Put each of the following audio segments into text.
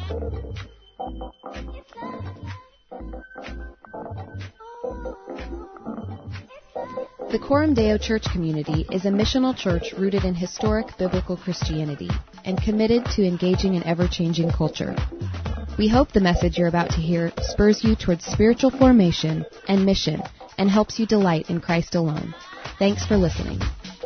The Coram Deo Church community is a missional church rooted in historic biblical Christianity and committed to engaging an ever-changing culture. We hope the message you're about to hear spurs you towards spiritual formation and mission and helps you delight in Christ alone. Thanks for listening.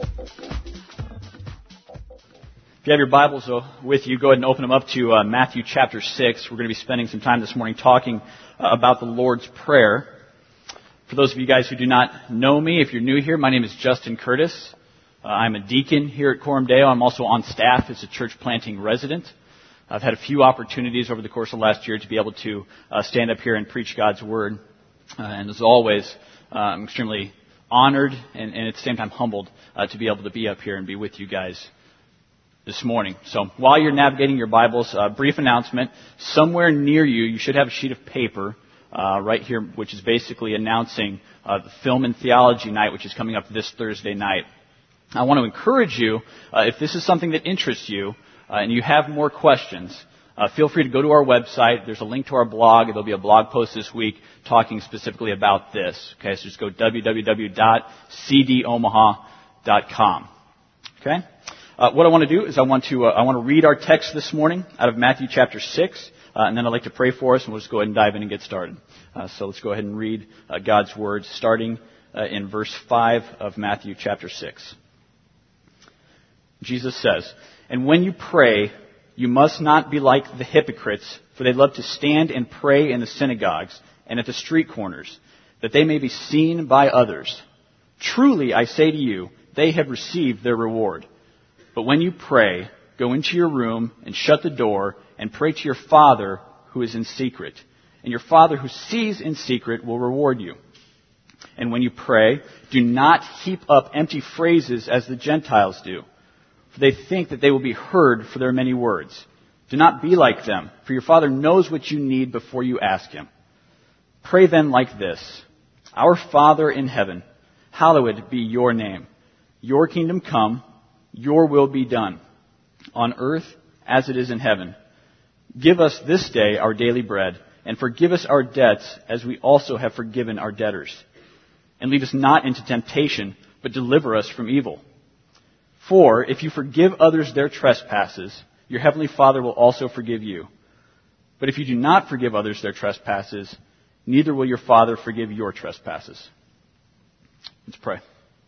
If you have your Bibles with you, go ahead and open them up to Matthew chapter 6. We're going to be spending some time this morning talking about the Lord's Prayer. For those of you guys who do not know me, if you're new here, my name is Justin Curtis. I'm a deacon here at Coram Deo. I'm also on staff as a church planting resident. I've had a few opportunities over the course of last year to be able to stand up here and preach God's Word. And as always, I'm extremely honored and at the same time humbled to be able to be up here and be with you guys this morning. So while you're navigating your Bibles, brief announcement. Somewhere near you, you should have a sheet of paper right here, which is basically announcing the Film and Theology Night, which is coming up this Thursday night. I want to encourage you, if this is something that interests you and you have more questions, feel free to go to our website. There's a link to our blog. There'll be a blog post this week talking specifically about this. Okay, so just go www.cdomaha.com. Okay? What I want to do is I want to read our text this morning out of Matthew chapter 6. And then I'd like to pray for us, and we'll just go ahead and dive in and get started. So let's go ahead and read God's Word, starting in verse 5 of Matthew chapter 6. Jesus says, "And when you pray, you must not be like the hypocrites, for they love to stand and pray in the synagogues and at the street corners, that they may be seen by others. Truly, I say to you, they have received their reward. But when you pray, go into your room and shut the door and pray to your Father who is in secret. And your Father who sees in secret will reward you. And when you pray, do not heap up empty phrases as the Gentiles do, for they think that they will be heard for their many words. Do not be like them, for your Father knows what you need before you ask Him. Pray then like this: Our Father in heaven, hallowed be your name. Your kingdom come, your will be done, on earth as it is in heaven. Give us this day our daily bread, and forgive us our debts as we also have forgiven our debtors. And lead us not into temptation, but deliver us from evil. For if you forgive others their trespasses, your heavenly Father will also forgive you. But if you do not forgive others their trespasses, neither will your Father forgive your trespasses." Let's pray.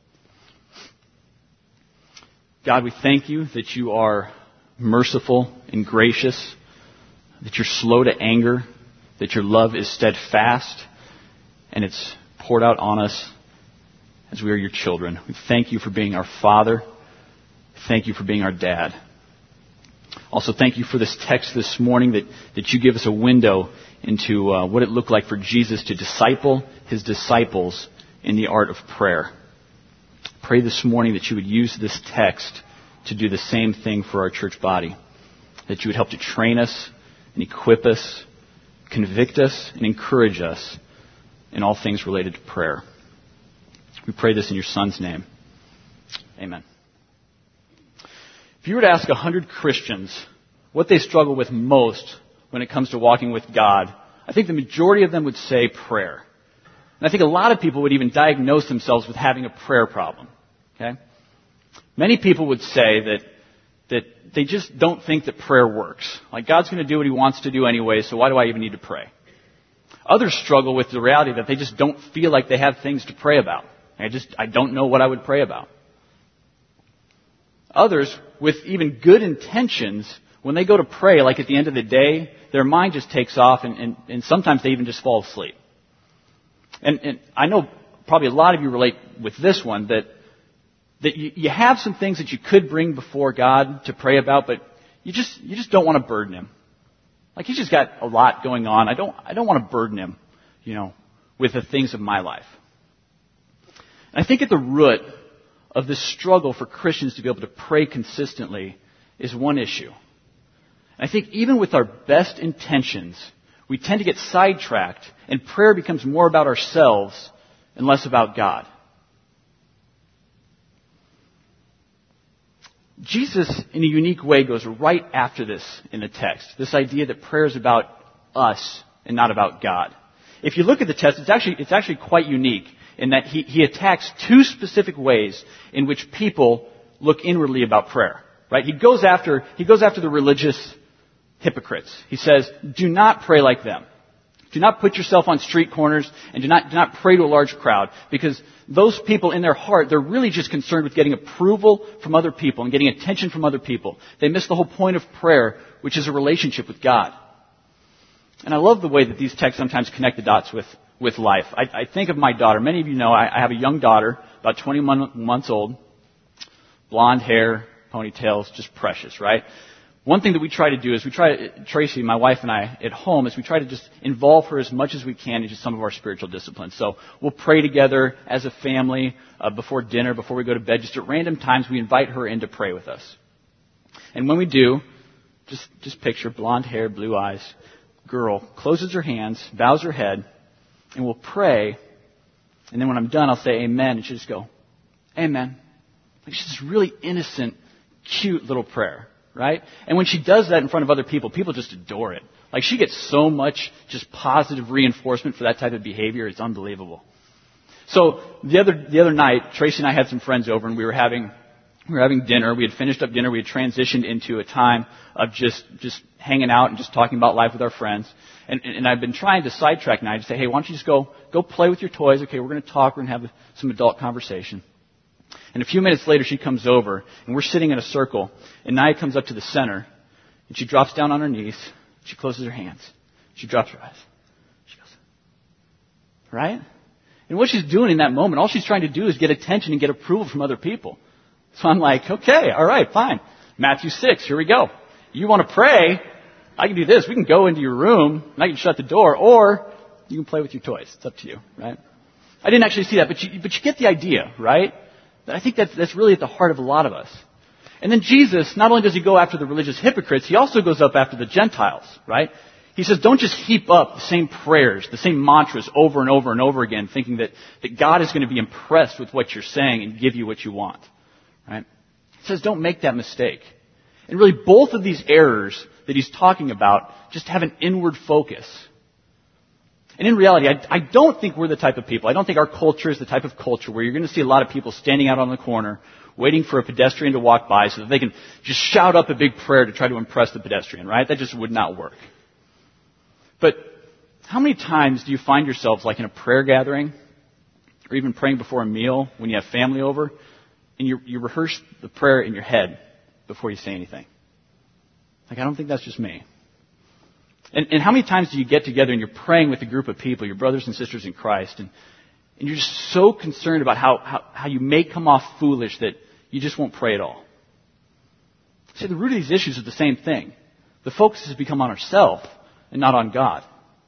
God, we thank you that you are merciful and gracious, that you're slow to anger, that your love is steadfast, and it's poured out on us as we are your children. We thank you for being our Father. Thank you for being our Dad. Also, thank you for this text this morning that you give us a window into what it looked like for Jesus to disciple his disciples in the art of prayer. Pray this morning that you would use this text to do the same thing for our church body, that you would help to train us and equip us, convict us, and encourage us in all things related to prayer. We pray this in your Son's name. Amen. If you were to ask 100 Christians what they struggle with most when it comes to walking with God, I think the majority of them would say prayer. And I think a lot of people would even diagnose themselves with having a prayer problem. Okay? Many people would say that they just don't think that prayer works. Like, God's going to do what He wants to do anyway, so why do I even need to pray? Others struggle with the reality that they just don't feel like they have things to pray about. I don't know what I would pray about. Others, with even good intentions, when they go to pray, like at the end of the day, their mind just takes off and sometimes they even just fall asleep. And I know probably a lot of you relate with this one, that you have some things that you could bring before God to pray about, but you just don't want to burden Him. Like, He's just got a lot going on. I don't want to burden Him, with the things of my life. And I think at the root of this struggle for Christians to be able to pray consistently is one issue. And I think even with our best intentions, we tend to get sidetracked, and prayer becomes more about ourselves and less about God. Jesus, in a unique way, goes right after this in the text. This idea that prayer is about us and not about God. If you look at the text, it's actually quite unique in that he attacks two specific ways in which people look inwardly about prayer. Right? He goes after the religious hypocrites. He says, do not pray like them. Do not put yourself on street corners and do not pray to a large crowd, because those people in their heart, they're really just concerned with getting approval from other people and getting attention from other people. They miss the whole point of prayer, which is a relationship with God. And I love the way that these texts sometimes connect the dots with life. I think of my daughter. Many of you know I have a young daughter, about 21 months old, blonde hair, ponytails, just precious, right? One thing that we try to do is Tracy, my wife, and I at home, is we try to just involve her as much as we can into some of our spiritual disciplines. So we'll pray together as a family before dinner, before we go to bed. Just at random times, we invite her in to pray with us. And when we do, just picture blonde hair, blue eyes, girl, closes her hands, bows her head, and we'll pray. And then when I'm done, I'll say amen, and she'll just go, amen. Like, it's just really innocent, cute little prayer. Right? And when she does that in front of other people, people just adore it. Like, she gets so much just positive reinforcement for that type of behavior. It's unbelievable. So the other night, Tracy and I had some friends over, and we were having dinner. We had finished up dinner. We had transitioned into a time of just hanging out and just talking about life with our friends. And I've been trying to sidetrack Nia to say, hey, why don't you just go play with your toys? Okay, we're going to talk. We're going to have some adult conversation. And a few minutes later, she comes over, and we're sitting in a circle, and Nia comes up to the center, and she drops down on her knees. She closes her hands. She drops her eyes. She goes, right? And what she's doing in that moment, all she's trying to do is get attention and get approval from other people. So I'm like, okay, all right, fine. Matthew 6, here we go. You want to pray? I can do this. We can go into your room, and I can shut the door, or you can play with your toys. It's up to you, right? I didn't actually see that, but you get the idea, right? I think that's really at the heart of a lot of us. And then Jesus, not only does he go after the religious hypocrites, he also goes up after the Gentiles, right? He says, don't just heap up the same prayers, the same mantras over and over and over again, thinking that God is going to be impressed with what you're saying and give you what you want, right? He says, don't make that mistake. And really, both of these errors that he's talking about just have an inward focus. And in reality, I don't think we're the type of people, I don't think our culture is the type of culture where you're going to see a lot of people standing out on the corner waiting for a pedestrian to walk by so that they can just shout up a big prayer to try to impress the pedestrian, right? That just would not work. But how many times do you find yourselves like in a prayer gathering or even praying before a meal when you have family over and you rehearse the prayer in your head before you say anything? Like, I don't think that's just me. And how many times do you get together and you're praying with a group of people, your brothers and sisters in Christ, and you're just so concerned about how you may come off foolish that you just won't pray at all? See, the root of these issues is the same thing. The focus has become on ourselves and not on God.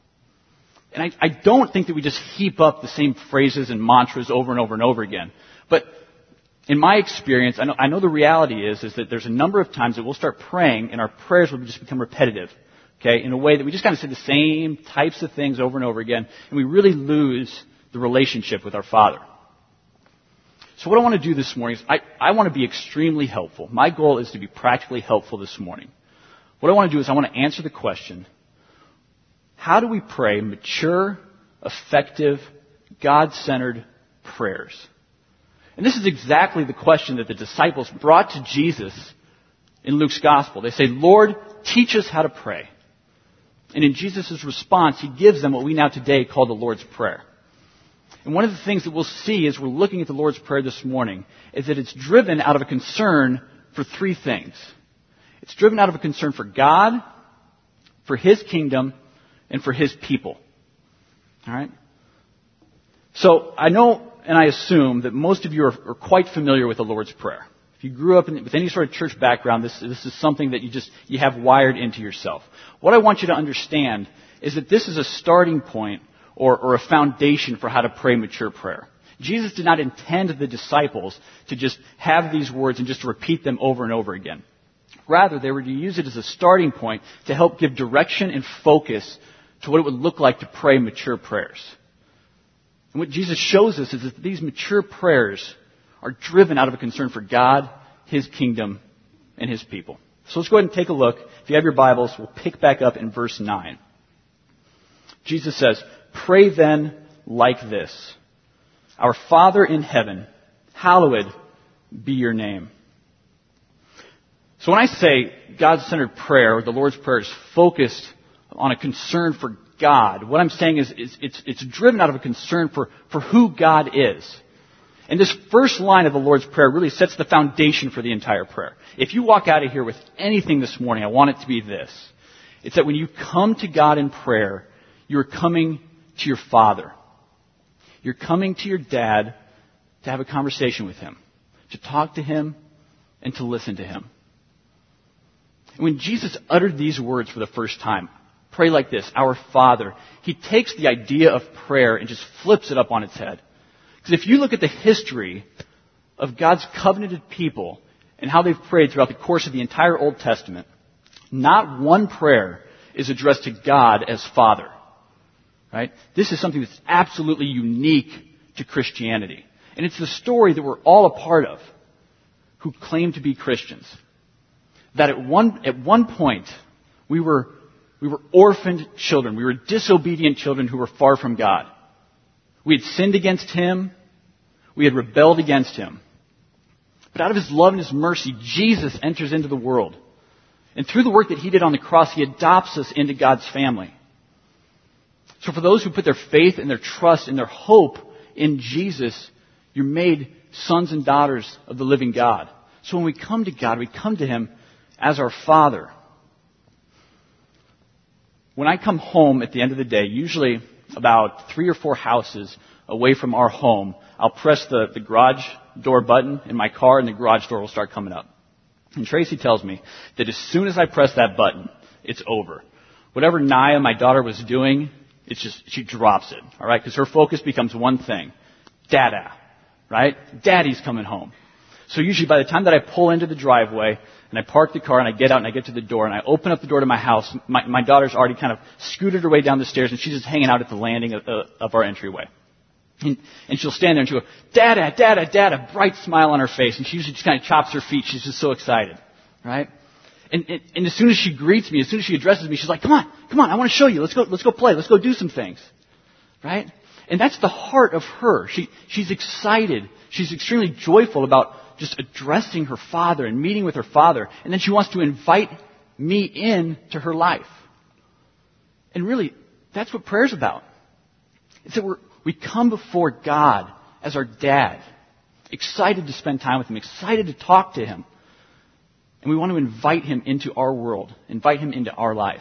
And I don't think that we just heap up the same phrases and mantras over and over and over again. But in my experience, I know the reality is that there's a number of times that we'll start praying and our prayers will just become repetitive. Okay, in a way that we just kind of say the same types of things over and over again, and we really lose the relationship with our Father. So what I want to do this morning is I want to be extremely helpful. My goal is to be practically helpful this morning. What I want to do is I want to answer the question, how do we pray mature, effective, God-centered prayers? And this is exactly the question that the disciples brought to Jesus in Luke's Gospel. They say, Lord, teach us how to pray. And in Jesus' response, he gives them what we now today call the Lord's Prayer. And one of the things that we'll see as we're looking at the Lord's Prayer this morning is that it's driven out of a concern for three things. It's driven out of a concern for God, for His kingdom, and for His people. All right? So I know and I assume that most of you are quite familiar with the Lord's Prayer. If you grew up with any sort of church background, this is something that you have wired into yourself. What I want you to understand is that this is a starting point or a foundation for how to pray mature prayer. Jesus did not intend the disciples to just have these words and just to repeat them over and over again. Rather, they were to use it as a starting point to help give direction and focus to what it would look like to pray mature prayers. And what Jesus shows us is that these mature prayers are driven out of a concern for God, His kingdom, and his people. So let's go ahead and take a look. If you have your Bibles, we'll pick back up in verse 9. Jesus says, "Pray then like this. Our Father in heaven, hallowed be your name." So when I say God-centered prayer, or the Lord's Prayer is focused on a concern for God, what I'm saying is it's driven out of a concern for who God is. And this first line of the Lord's Prayer really sets the foundation for the entire prayer. If you walk out of here with anything this morning, I want it to be this. It's that when you come to God in prayer, you're coming to your Father. You're coming to your dad to have a conversation with him, to talk to him, and to listen to him. And when Jesus uttered these words for the first time, pray like this, our Father, he takes the idea of prayer and just flips it up on its head. Because if you look at the history of God's covenanted people and how they've prayed throughout the course of the entire Old Testament, not one prayer is addressed to God as Father. Right? This is something that's absolutely unique to Christianity. And it's the story that we're all a part of who claim to be Christians. That at one point, we were orphaned children. We were disobedient children who were far from God. We had sinned against him. We had rebelled against him. But out of his love and his mercy, Jesus enters into the world. And through the work that he did on the cross, he adopts us into God's family. So for those who put their faith and their trust and their hope in Jesus, you're made sons and daughters of the living God. So when we come to God, we come to him as our Father. When I come home at the end of the day, usually about 3 or 4 houses away from our home, I'll press the garage door button in my car and the garage door will start coming up. And Tracy tells me that as soon as I press that button, it's over. Whatever Naya, my daughter, was doing, it's just, she drops it, all right? Because her focus becomes one thing. Dada, right? Daddy's coming home. So usually by the time that I pull into the driveway and I park the car and I get out and I get to the door and I open up the door to my house, my daughter's already kind of scooted her way down the stairs and she's just hanging out at the landing of our entryway. And she'll stand there and she'll go, Dada, Dada, Dada, bright smile on her face. And she usually just kind of chops her feet. She's just so excited, right? And as soon as she greets me, as soon as she addresses me, she's like, come on, I want to show you. Let's go play. Let's go do some things. Right? And that's the heart of her. She's excited. She's extremely joyful about just addressing her father and meeting with her father. And then she wants to invite me into her life. And really, that's what prayer's about. It's that we come before God as our dad, excited to spend time with him, excited to talk to him. And we want to invite him into our world, invite him into our life.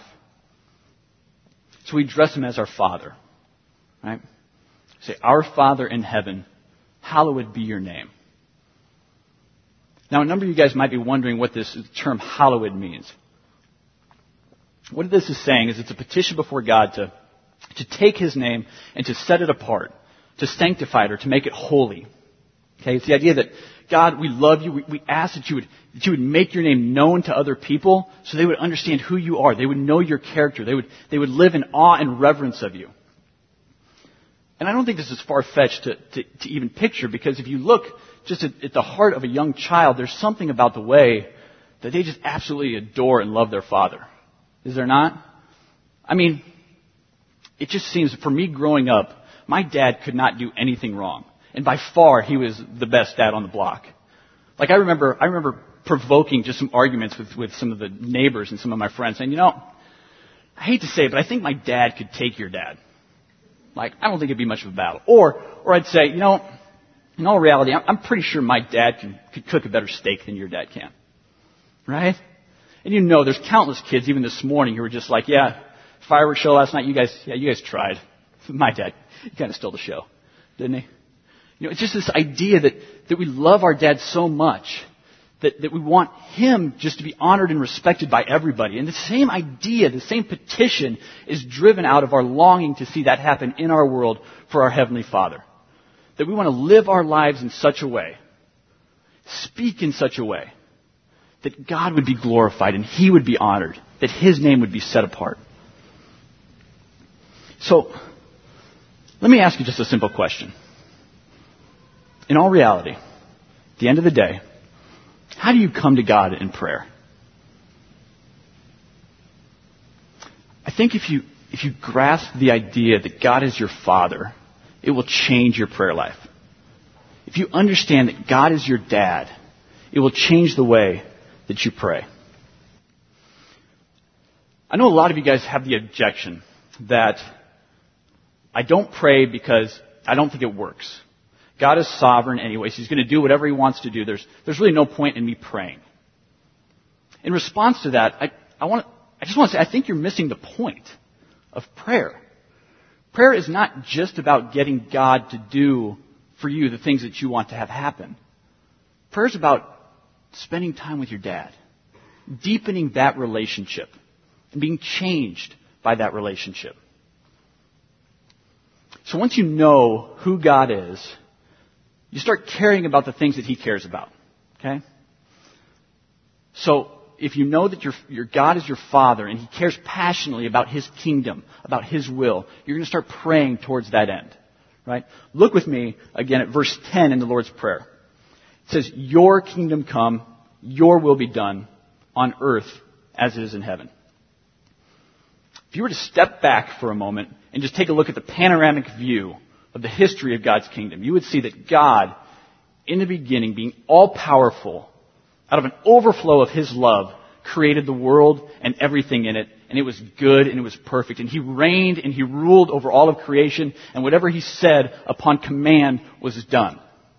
So we address him as our Father, right? Say, our Father in heaven, hallowed be your name. Now, a number of you guys might be wondering what this term hallowed means. What this is saying is it's a petition before God to take his name and to set it apart, to sanctify it or to make it holy. Okay, it's the idea that, God, we love you. We ask that you would make your name known to other people so they would understand who you are. They would know your character. They would live in awe and reverence of you. And I don't think this is far-fetched to even picture, because if you look just at the heart of a young child, there's something about the way that they just absolutely adore and love their father. Is there not? I mean, it just seems, for me growing up, my dad could not do anything wrong. And by far, he was the best dad on the block. Like, I remember provoking just some arguments with some of the neighbors and some of my friends, saying, I hate to say it, but I think my dad could take your dad. Like, I don't think it'd be much of a battle. Or I'd say, in all reality, I'm pretty sure my dad could cook a better steak than your dad can. Right? And there's countless kids, even this morning, who were just like, yeah, fireworks show last night, you guys tried. My dad, he kind of stole the show, didn't he? It's just this idea that we love our dad so much that we want him just to be honored and respected by everybody. And the same idea, the same petition is driven out of our longing to see that happen in our world for our Heavenly Father. That we want to live our lives in such a way, speak in such a way, that God would be glorified and he would be honored, that his name would be set apart. So, let me ask you just a simple question. In all reality, at the end of the day, How do you come to God in prayer? I think if you grasp the idea that God is your Father, it will change your prayer life. If you understand that God is your dad, it will change the way that you pray. I know a lot of you guys have the objection that I don't pray because I don't think it works. God is sovereign anyways. He's going to do whatever He wants to do. There's really no point in me praying. In response to that, I just want to say, I think you're missing the point of prayer. Prayer is not just about getting God to do for you the things that you want to have happen. Prayer is about spending time with your dad, deepening that relationship, and being changed by that relationship. So once you know who God is, you start caring about the things that He cares about. Okay? So if you know that your God is your Father and He cares passionately about His kingdom, about His will, you're going to start praying towards that end. Right? Look with me again at verse 10 in the Lord's Prayer. It says, "Your kingdom come, your will be done on earth as it is in heaven." If you were to step back for a moment and just take a look at the panoramic view of the history of God's kingdom, you would see that God, in the beginning, being all-powerful, out of an overflow of His love, created the world and everything in it, and it was good and it was perfect. And He reigned and He ruled over all of creation, and whatever He said upon command was done.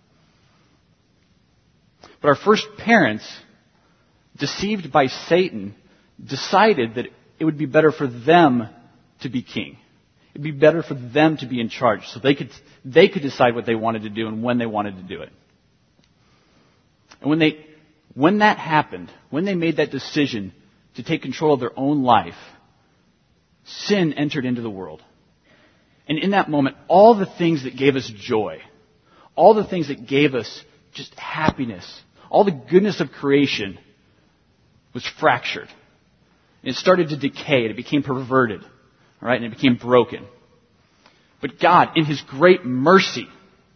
But our first parents, deceived by Satan, decided that it would be better for them to be king. It would be better for them to be in charge, so they could decide what they wanted to do and when they wanted to do it. And when that happened, when they made that decision to take control of their own life, sin entered into the world. And in that moment, all the things that gave us joy, all the things that gave us just happiness, all the goodness of creation was fractured. And it started to decay, and it became perverted, all right, and it became broken. But God, in His great mercy,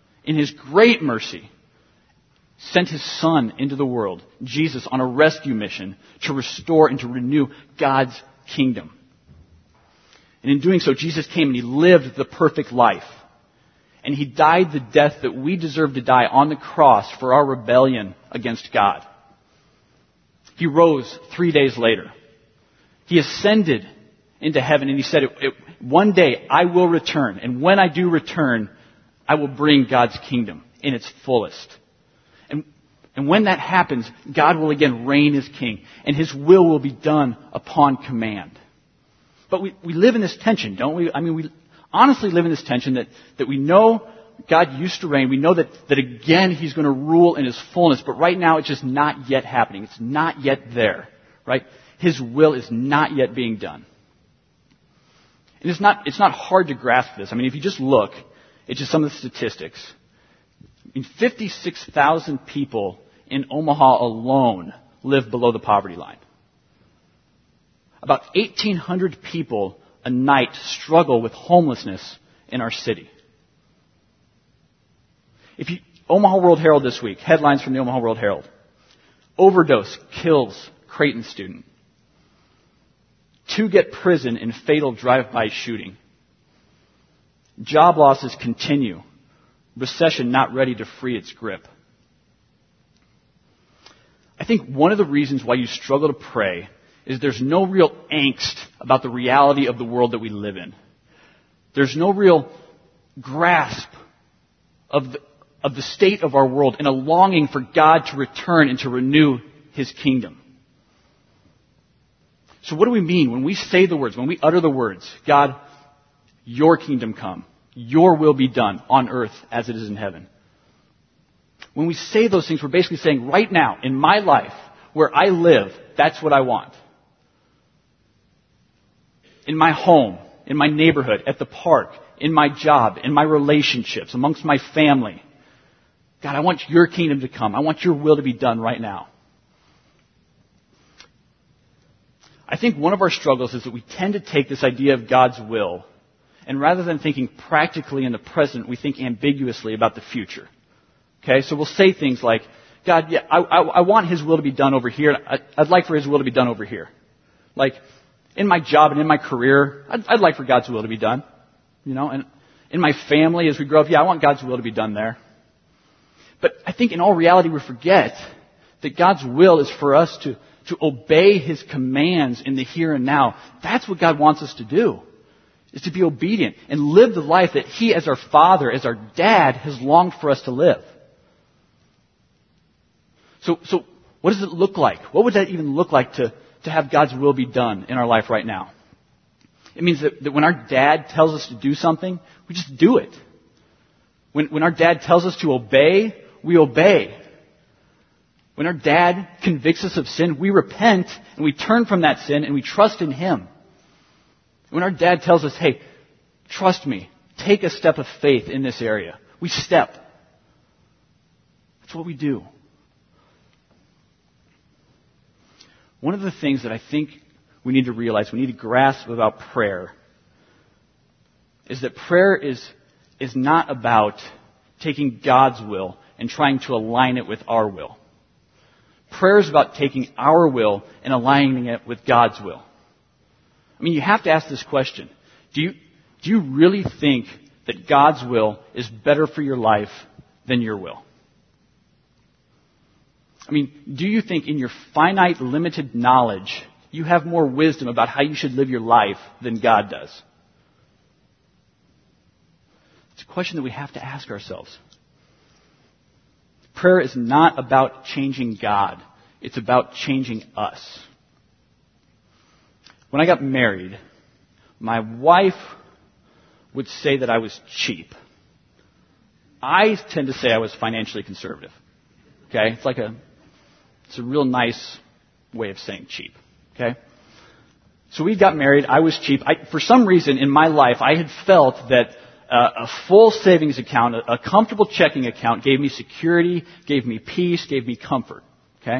sent His Son into the world, Jesus, on a rescue mission to restore and to renew God's kingdom. And in doing so, Jesus came and He lived the perfect life. And He died the death that we deserve to die on the cross for our rebellion against God. He rose 3 days later. He ascended into heaven, and He said, one day I will return. And when I do return, I will bring God's kingdom in its fullest. And when that happens, God will again reign as king, and His will be done upon command. But we live in this tension, don't we? I mean, we honestly live in this tension that we know God used to reign. We know that again He's going to rule in His fullness, but right now it's just not yet happening. It's not yet there, right? His will is not yet being done. And it's not hard to grasp this. I mean, if you just look at just some of the statistics, I mean, 56,000 people in Omaha alone live below the poverty line. About 1,800 people a night struggle with homelessness in our city. Omaha World Herald this week, headlines from the Omaha World Herald. Overdose kills Creighton student. 2 get prison in fatal drive-by shooting. Job losses continue. Recession not ready to free its grip. I think one of the reasons why you struggle to pray is there's no real angst about the reality of the world that we live in. There's no real grasp of the state of our world and a longing for God to return and to renew His kingdom. So what do we mean when we say the words, when we utter the words, God, your kingdom come, your will be done on earth as it is in heaven? When we say those things, we're basically saying right now, in my life, where I live, that's what I want. In my home, in my neighborhood, at the park, in my job, in my relationships, amongst my family. God, I want your kingdom to come. I want your will to be done right now. I think one of our struggles is that we tend to take this idea of God's will, and rather than thinking practically in the present, we think ambiguously about the future. Okay, so we'll say things like, God, yeah, I want His will to be done over here. I'd like for His will to be done over here. Like, in my job and in my career, I'd like for God's will to be done. And in my family as we grow up, yeah, I want God's will to be done there. But I think in all reality we forget that God's will is for us to obey His commands in the here and now. That's what God wants us to do, is to be obedient and live the life that He, as our Father, as our Dad, has longed for us to live. So what does it look like? What would that even look like to have God's will be done in our life right now? It means that when our dad tells us to do something, we just do it. When our dad tells us to obey, we obey. When our dad convicts us of sin, we repent and we turn from that sin and we trust in Him. When our dad tells us, hey, trust me, take a step of faith in this area, we step. That's what we do. One of the things that I think we need to realize, we need to grasp about prayer, is that prayer is not about taking God's will and trying to align it with our will. Prayer is about taking our will and aligning it with God's will. I mean, you have to ask this question. Do you really think that God's will is better for your life than your will? I mean, do you think in your finite, limited knowledge, you have more wisdom about how you should live your life than God does? It's a question that we have to ask ourselves. Prayer is not about changing God. It's about changing us. When I got married, my wife would say that I was cheap. I tend to say I was financially conservative. Okay? It's a real nice way of saying cheap. Okay? So we got married. I was cheap. For some reason in my life, I had felt that a full savings account, a comfortable checking account gave me security, gave me peace, gave me comfort. Okay?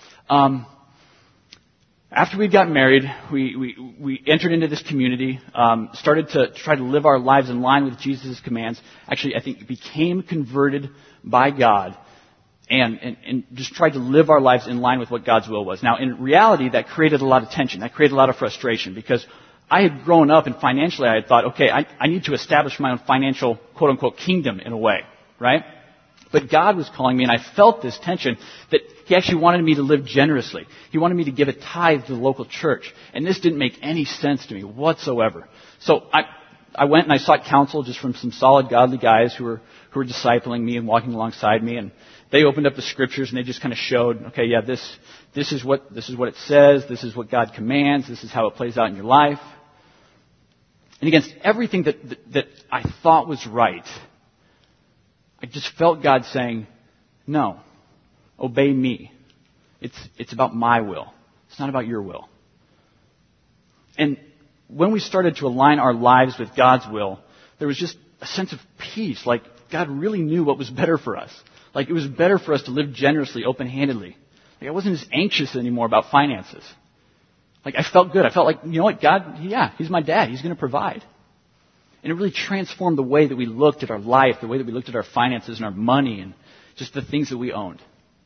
After we got married, we entered into this community, started to try to live our lives in line with Jesus' commands. Actually, I think became converted by God. And just tried to live our lives in line with what God's will was. Now, in reality, that created a lot of tension. That created a lot of frustration because I had grown up and financially I had thought, okay, I need to establish my own financial, quote-unquote, kingdom in a way, right? But God was calling me, and I felt this tension that He actually wanted me to live generously. He wanted me to give a tithe to the local church. And this didn't make any sense to me whatsoever. So I went and I sought counsel just from some solid, godly guys who were discipling me and walking alongside me, and they opened up the scriptures and they just kind of showed, okay, yeah, this is what it says, this is what God commands, this is how it plays out in your life. And against everything that I thought was right, I just felt God saying, no, obey me. It's about my will. It's not about your will. And when we started to align our lives with God's will, there was just a sense of peace, like God really knew what was better for us. Like it was better for us to live generously, open-handedly. Like I wasn't as anxious anymore about finances. Like I felt good. I felt like, you know what, God, yeah, He's my dad. He's going to provide. And it really transformed the way that we looked at our life, the way that we looked at our finances and our money and just the things that we owned.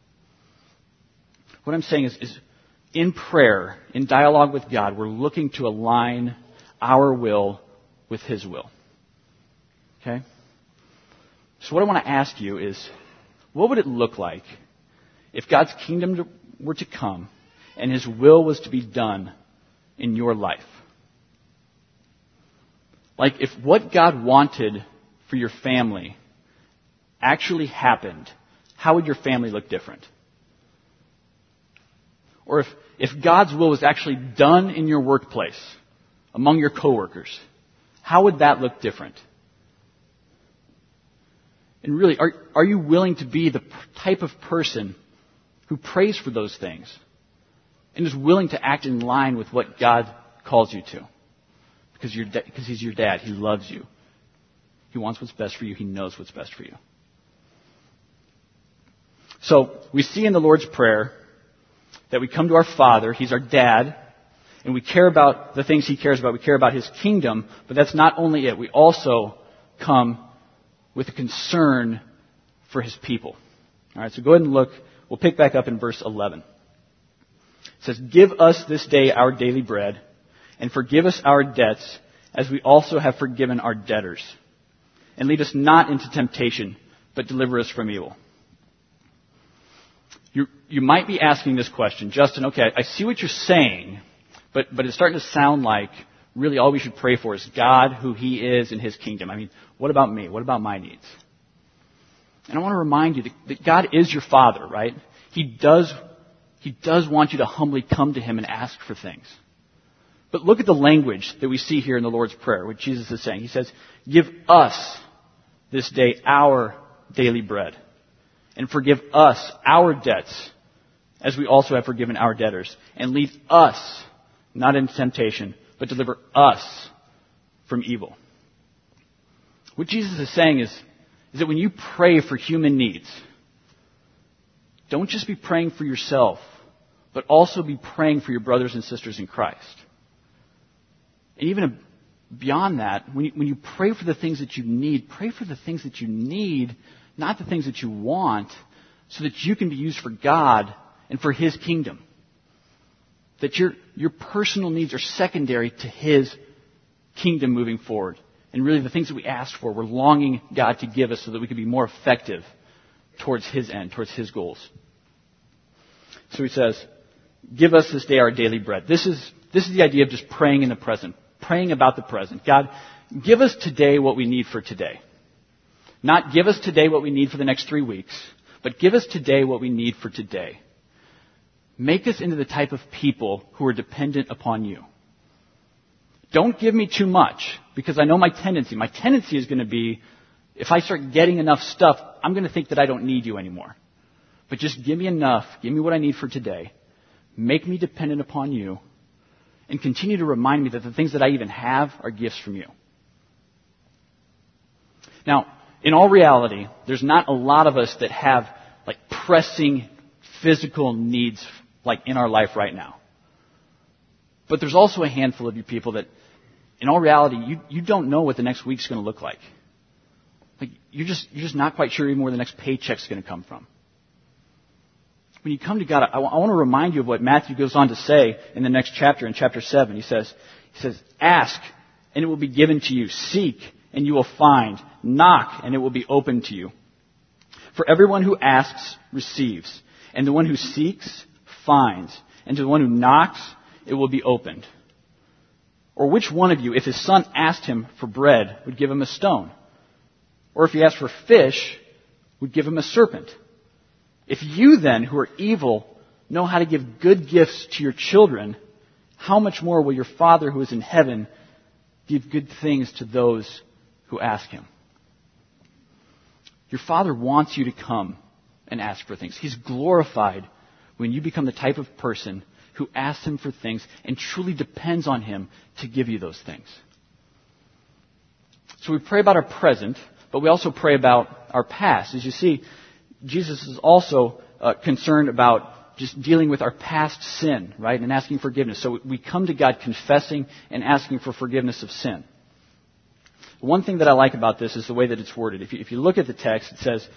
What I'm saying is in prayer, in dialogue with God, we're looking to align our will with His will. Okay? So what I want to ask you is, what would it look like if God's kingdom were to come and His will was to be done in your life? Like if what God wanted for your family actually happened, how would your family look different? Or if God's will was actually done in your workplace, among your coworkers, how would that look different? And really, are you willing to be the type of person who prays for those things and is willing to act in line with what God calls you to? Because He's your dad. He loves you. He wants what's best for you. He knows what's best for you. So we see in the Lord's Prayer that we come to our Father. He's our dad. And we care about the things He cares about. We care about His kingdom. But that's not only it. We also come with a concern for His people. All right, so go ahead and look we'll pick back up in verse 11. It says, "Give us this day our daily bread, and forgive us our debts, as we also have forgiven our debtors. And lead us not into temptation, but deliver us from evil." You might be asking this question, Justin, okay, I see what you're saying, but it's starting to sound like really all we should pray for is God, who He is, and His kingdom. I mean, what about me? What about my needs? And I want to remind you that God is your Father, right? He does want you to humbly come to Him and ask for things. But look at the language that we see here in the Lord's Prayer, what Jesus is saying. He says, "Give us this day our daily bread, and forgive us our debts, as we also have forgiven our debtors. And lead us not into temptation, but deliver us from evil." What Jesus is saying is that when you pray for human needs, don't just be praying for yourself, but also be praying for your brothers and sisters in Christ. And even beyond that, when you pray for the things that you need, pray for the things that you need, not the things that you want, so that you can be used for God and for His kingdom. That your personal needs are secondary to His kingdom moving forward. And really the things that we ask for, we're longing God to give us so that we can be more effective towards His end, towards His goals. So He says, "Give us this day our daily bread." This is the idea of just praying in the present, praying about the present. God, give us today what we need for today. Not give us today what we need for the next 3 weeks, but give us today what we need for today. Make us into the type of people who are dependent upon You. Don't give me too much, because I know my tendency. My tendency is going to be, if I start getting enough stuff, I'm going to think that I don't need You anymore. But just give me enough. Give me what I need for today. Make me dependent upon You. And continue to remind me that the things that I even have are gifts from You. Now, in all reality, there's not a lot of us that have pressing physical needs in our life right now. But there's also a handful of you people that, in all reality, you don't know what the next week's going to look like. You're just not quite sure even where the next paycheck's going to come from. When you come to God, I want to remind you of what Matthew goes on to say in the next chapter, in chapter 7. He says, "Ask, and it will be given to you. Seek, and you will find. Knock, and it will be opened to you. For everyone who asks receives, and the one who seeks finds, and to the one who knocks it will be opened. Or which one of you, if his son asked him for bread, would give him a stone? Or if he asked for fish, would give him a serpent? If you then, who are evil, know how to give good gifts to your children, how much more will your Father who is in heaven give good things to those who ask Him?" Your Father wants you to come and ask for things. He's glorified when you become the type of person who asks Him for things and truly depends on Him to give you those things. So we pray about our present, but we also pray about our past. As you see, Jesus is also concerned about just dealing with our past sin, right, and asking forgiveness. So we come to God confessing and asking for forgiveness of sin. One thing that I like about this is the way that it's worded. If you look at the text, it says,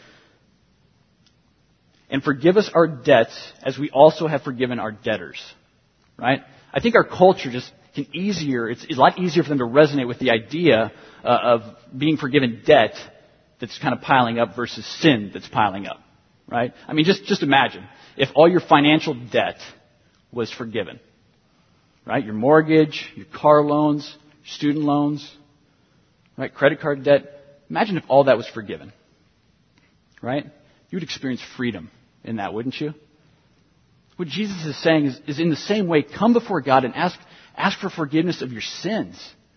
"And forgive us our debts as we also have forgiven our debtors." Right? I think our culture just can it's a lot easier for them to resonate with the idea of being forgiven debt that's kind of piling up versus sin that's piling up. Right? I mean, just imagine if all your financial debt was forgiven. Right? Your mortgage, your car loans, your student loans, right? Credit card debt. Imagine if all that was forgiven. Right? You would experience freedom in that, wouldn't you? What Jesus is saying is in the same way, come before God and ask for forgiveness of your sins.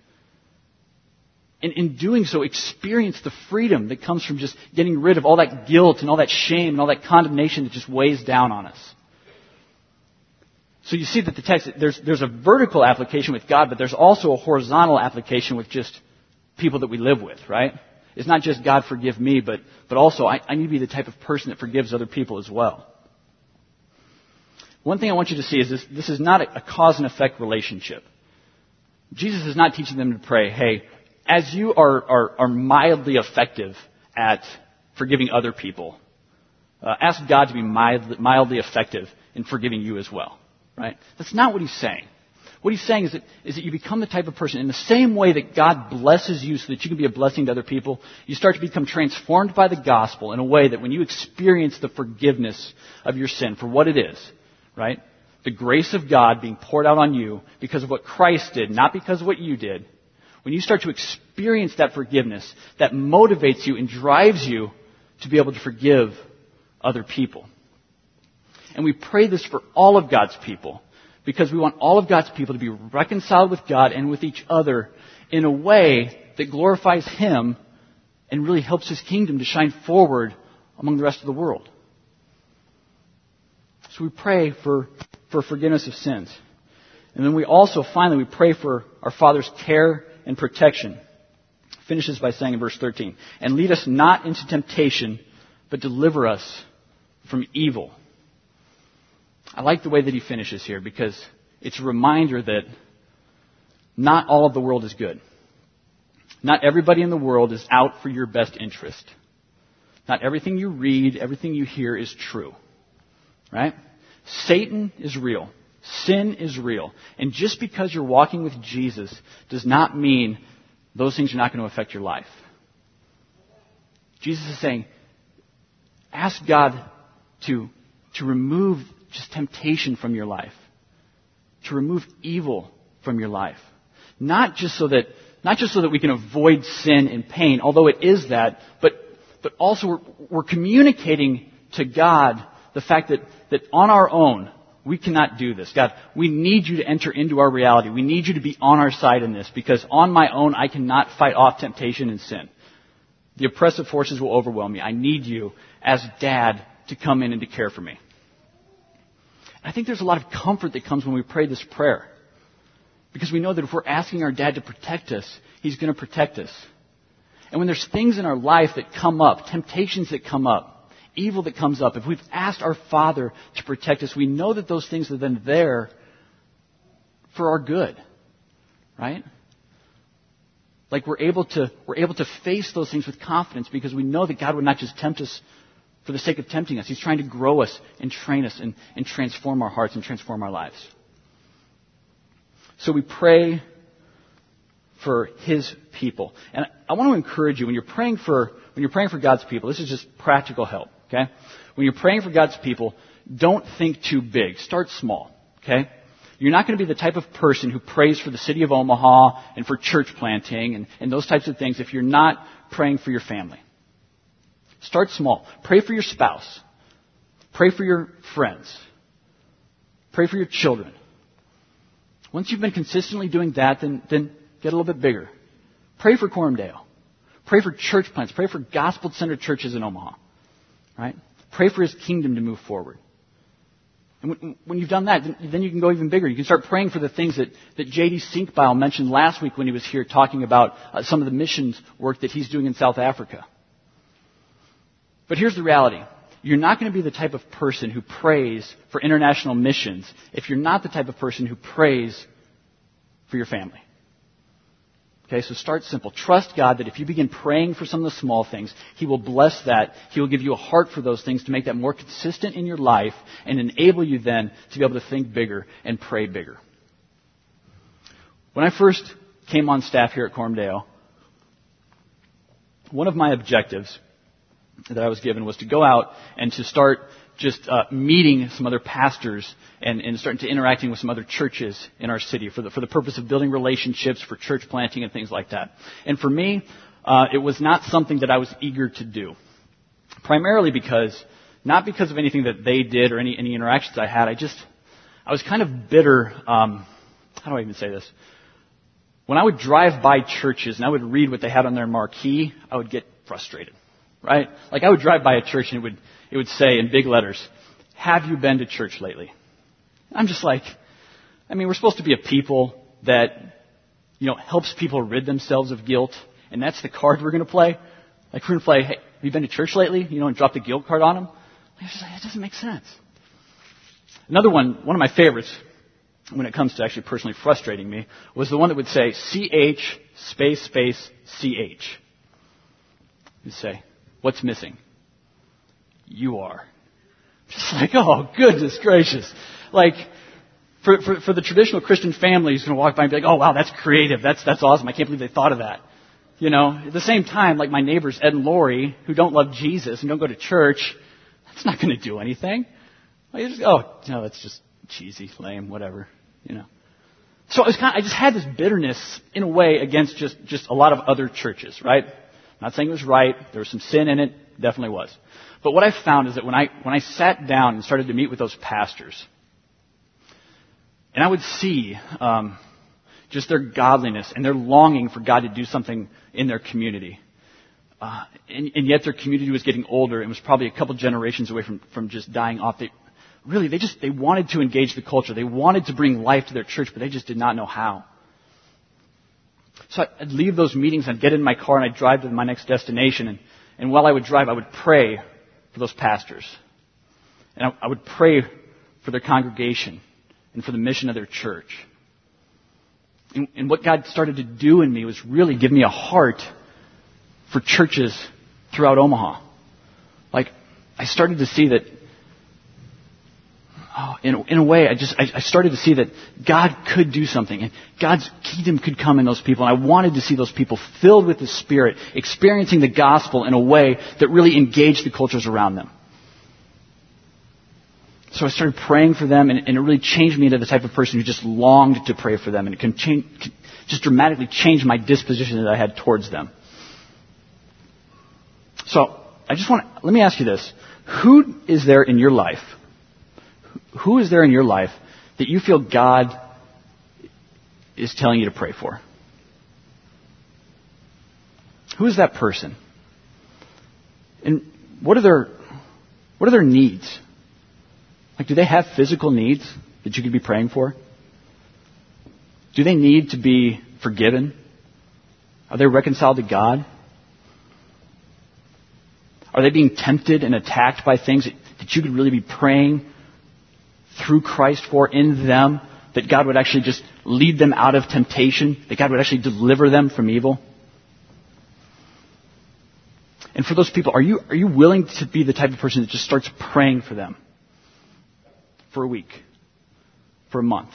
And in doing so, experience the freedom that comes from just getting rid of all that guilt and all that shame and all that condemnation that just weighs down on us. So you see that the text, there's a vertical application with God, but there's also a horizontal application with just people that we live with, right? It's not just God forgive me, but also I need to be the type of person that forgives other people as well. One thing I want you to see is this is not a cause and effect relationship. Jesus is not teaching them to pray, hey, as you are mildly effective at forgiving other people, ask God to be mildly effective in forgiving you as well, right? That's not what he's saying. What he's saying is that you become the type of person, in the same way that God blesses you so that you can be a blessing to other people, you start to become transformed by the gospel in a way that when you experience the forgiveness of your sin for what it is, right? The grace of God being poured out on you because of what Christ did, not because of what you did. When you start to experience that forgiveness, that motivates you and drives you to be able to forgive other people. And we pray this for all of God's people, because we want all of God's people to be reconciled with God and with each other in a way that glorifies Him and really helps His kingdom to shine forward among the rest of the world. So we pray for forgiveness of sins. And then we also, finally, we pray for our Father's care and protection. Finishes by saying in verse 13, "And lead us not into temptation, but deliver us from evil." I like the way that he finishes here, because it's a reminder that not all of the world is good. Not everybody in the world is out for your best interest. Not everything you read, everything you hear is true. Right? Satan is real. Sin is real. And just because you're walking with Jesus does not mean those things are not going to affect your life. Jesus is saying, ask God to remove just temptation from your life. To remove evil from your life. Not just so that we can avoid sin and pain, although it is that, but also we're communicating to God the fact that on our own, we cannot do this. God, we need you to enter into our reality. We need you to be on our side in this, because on my own, I cannot fight off temptation and sin. The oppressive forces will overwhelm me. I need you as Dad to come in and to care for me. I think there's a lot of comfort that comes when we pray this prayer, because we know that if we're asking our Dad to protect us, He's going to protect us. And when there's things in our life that come up, temptations that come up, evil that comes up, if we've asked our Father to protect us, we know that those things are then there for our good. Right? Like we're able to face those things with confidence, because we know that God would not just tempt us for the sake of tempting us. He's trying to grow us and train us and transform our hearts and transform our lives. So we pray for His people. And I want to encourage you, when you're praying for God's people, this is just practical help, okay? When you're praying for God's people, don't think too big. Start small, okay? You're not going to be the type of person who prays for the city of Omaha and for church planting and those types of things if you're not praying for your family. Start small. Pray for your spouse. Pray for your friends. Pray for your children. Once you've been consistently doing that, then get a little bit bigger. Pray for Corumdale. Pray for church plants. Pray for gospel-centered churches in Omaha. Right? Pray for His kingdom to move forward. And when you've done that, then you can go even bigger. You can start praying for the things that J.D. Sinkbile mentioned last week when he was here talking about some of the missions work that he's doing in South Africa. But here's the reality. You're not going to be the type of person who prays for international missions if you're not the type of person who prays for your family. Okay, so start simple. Trust God that if you begin praying for some of the small things, He will bless that. He will give you a heart for those things to make that more consistent in your life and enable you then to be able to think bigger and pray bigger. When I first came on staff here at Corumdale, one of my objectives that I was given was to go out and to start just meeting some other pastors and starting to interacting with some other churches in our city for the purpose of building relationships, for church planting and things like that. And for me, it was not something that I was eager to do. Primarily not because of anything that they did or any interactions I had. I was kind of bitter. How do I even say this? When I would drive by churches and I would read what they had on their marquee, I would get frustrated. Right? Like I would drive by a church and it would say in big letters, "Have you been to church lately?" I'm just like, we're supposed to be a people that, helps people rid themselves of guilt, and that's the card we're going to play. Like we're going to play, "Hey, have you been to church lately?" And drop the guilt card on them. It doesn't make sense. Another one of my favorites, when it comes to actually personally frustrating me, was the one that would say CH space CH. You'd say, "What's missing?" "You are." Just like, oh, goodness gracious. Like, for the traditional Christian family who's going to walk by and be like, oh, wow, that's creative. That's awesome. I can't believe they thought of that. You know, at the same time, like my neighbors, Ed and Lori, who don't love Jesus and don't go to church, that's not going to do anything. Like, just, oh, no, that's just cheesy, lame, whatever, you know. So I just had this bitterness, in a way, against just a lot of other churches, right? I'm not saying it was right. There was some sin in it. Definitely was. But what I found is that when I sat down and started to meet with those pastors, and I would see just their godliness and their longing for God to do something in their community. And yet their community was getting older and was probably a couple generations away from just dying off. They wanted to engage the culture. They wanted to bring life to their church, but they just did not know how. So I'd leave those meetings, I'd get in my car, and I'd drive to my next destination. And while I would drive, I would pray for those pastors. And I would pray for their congregation and for the mission of their church. And what God started to do in me was really give me a heart for churches throughout Omaha. Like, I started to see that, in a way, I started to see that God could do something, and God's kingdom could come in those people. And I wanted to see those people filled with the Spirit, experiencing the gospel in a way that really engaged the cultures around them. So I started praying for them, and it really changed me into the type of person who just longed to pray for them, and it can just dramatically change my disposition that I had towards them. So let me ask you this: who is there in your life? Who is there in your life that you feel God is telling you to pray for? Who is that person? And what are their needs? Like, do they have physical needs that you could be praying for? Do they need to be forgiven? Are they reconciled to God? Are they being tempted and attacked by things that you could really be praying through Christ for in them, that God would actually just lead them out of temptation, that God would actually deliver them from evil? And for those people, are you willing to be the type of person that just starts praying for them for a week, for a month?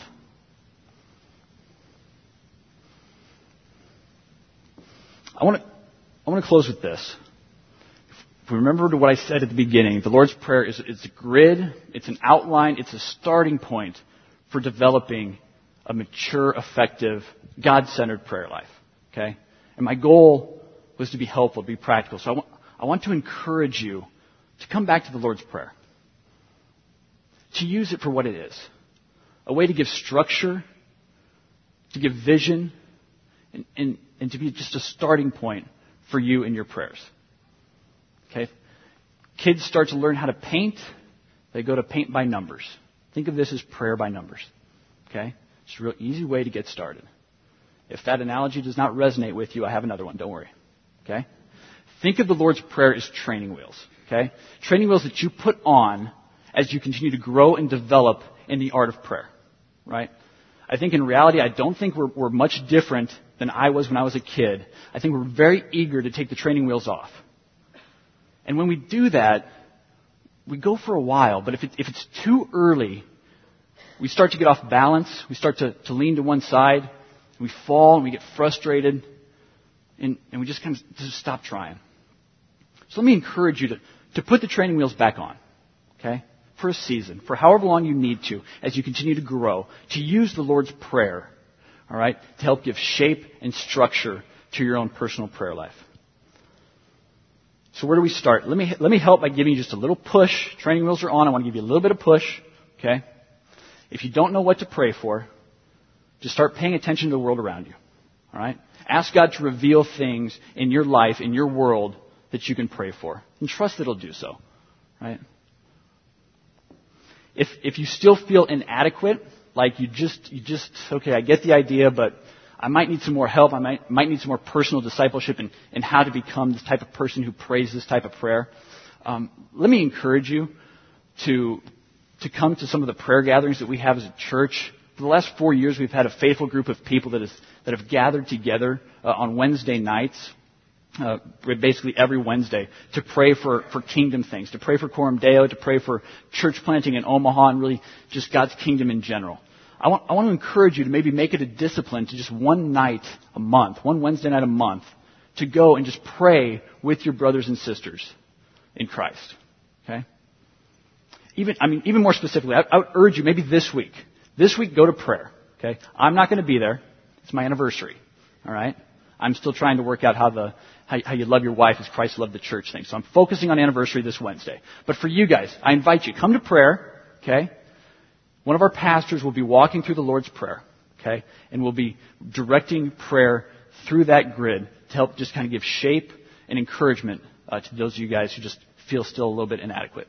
I want to close with this. If we remember what I said at the beginning, the Lord's Prayer is a grid, it's an outline, it's a starting point for developing a mature, effective, God-centered prayer life. Okay? And my goal was to be helpful, to be practical. So I want to encourage you to come back to the Lord's Prayer, to use it for what it is, a way to give structure, to give vision, and to be just a starting point for you in your prayers. Okay? Kids start to learn how to paint. They go to paint by numbers. Think of this as prayer by numbers. Okay? It's a real easy way to get started. If that analogy does not resonate with you, I have another one. Don't worry. Okay? Think of the Lord's Prayer as training wheels. Okay? Training wheels that you put on as you continue to grow and develop in the art of prayer. Right? I think in reality, I don't think we're much different than I was when I was a kid. I think we're very eager to take the training wheels off. And when we do that, we go for a while. But if it's too early, we start to get off balance. We start to lean to one side. We fall and we get frustrated. And we just kind of just stop trying. So let me encourage you to put the training wheels back on. Okay? For a season. For however long you need to as you continue to grow. To use the Lord's Prayer. All right? To help give shape and structure to your own personal prayer life. So where do we start? Let me help by giving you just a little push. Training wheels are on. I want to give you a little bit of push. Okay? If you don't know what to pray for, just start paying attention to the world around you. All right? Ask God to reveal things in your life, in your world, that you can pray for. And trust that He'll do so. Right? If you still feel inadequate, like you just okay, I get the idea, but I might need some more help. I might need some more personal discipleship in how to become this type of person who prays this type of prayer. Let me encourage you to come to some of the prayer gatherings that we have as a church. For the last 4 years, we've had a faithful group of people that have gathered together on Wednesday nights. basically every Wednesday to pray for kingdom things, to pray for Coram Deo, to pray for church planting in Omaha, and really just God's kingdom in general. I want to encourage you to maybe make it a discipline to just one night a month, one Wednesday night a month, to go and just pray with your brothers and sisters in Christ. Okay? Even more specifically, I would urge you maybe this week go to prayer. Okay? I'm not going to be there. It's my anniversary. All right? I'm still trying to work out how you love your wife as Christ loved the church thing. So I'm focusing on anniversary this Wednesday. But for you guys, I invite you, come to prayer. Okay? One of our pastors will be walking through the Lord's Prayer. Okay? And we'll be directing prayer through that grid to help just kind of give shape and encouragement to those of you guys who just feel still a little bit inadequate.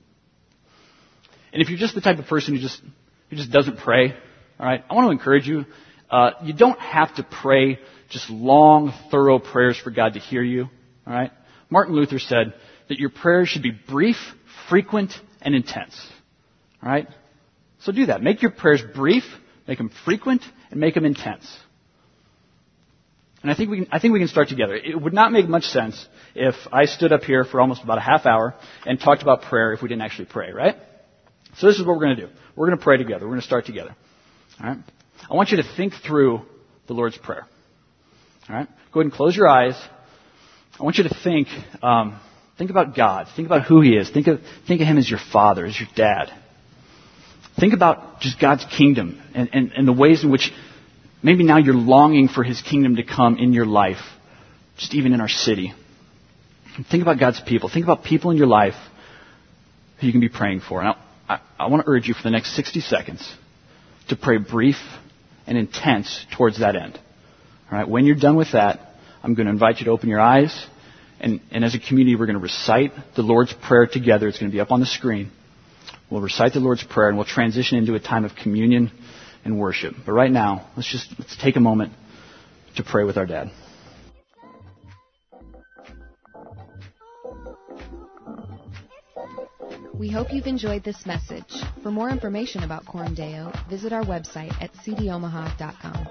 And if you're just the type of person who just doesn't pray, all right, I want to encourage you. You don't have to pray just long, thorough prayers for God to hear you. All right? Martin Luther said that your prayers should be brief, frequent, and intense. All right? So do that. Make your prayers brief, make them frequent, and make them intense. And I think we can start together. It would not make much sense if I stood up here for almost about a half hour and talked about prayer if we didn't actually pray, right? So this is what we're going to do. We're going to pray together. We're going to start together. All right? I want you to think through the Lord's Prayer. All right? Go ahead and close your eyes. I want you to think about God. Think about who He is. Think of Him as your Father, as your Dad. Think about just God's kingdom and the ways in which maybe now you're longing for His kingdom to come in your life, just even in our city. Think about God's people. Think about people in your life who you can be praying for. And I want to urge you for the next 60 seconds to pray brief and intense towards that end. All right? When you're done with that, I'm going to invite you to open your eyes. And as a community, we're going to recite the Lord's Prayer together. It's going to be up on the screen. We'll recite the Lord's Prayer and we'll transition into a time of communion and worship. But right now, let's take a moment to pray with our Dad. We hope you've enjoyed this message. For more information about Coram Deo, visit our website at cdomaha.com.